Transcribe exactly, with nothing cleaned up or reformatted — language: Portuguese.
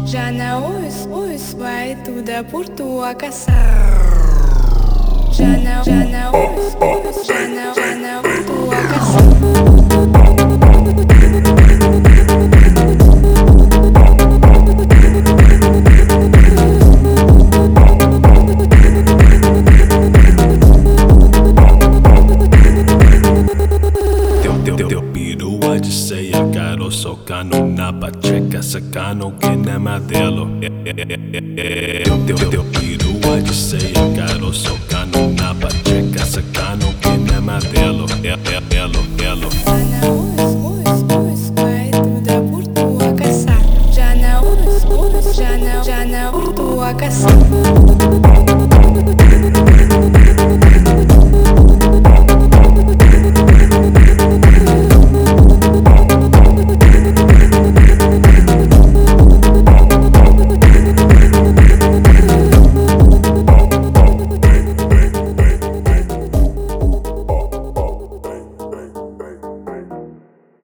Já não ouço, ouço, vai tudo é por tua caçar. Já não, já não ouço, ouço, já não, já não por tua caçar. De ceia, caro, socando na pacheca, sacando que não é modelo. Teu, teu, teu perua de ceia, caro, socando na pacheca, sacando que não é modelo. Elo, elo. Já não ouço, ouço, ouço, vai tudo é por tua caçar. Já não ouço, ouço, já não, já não por tua caçar.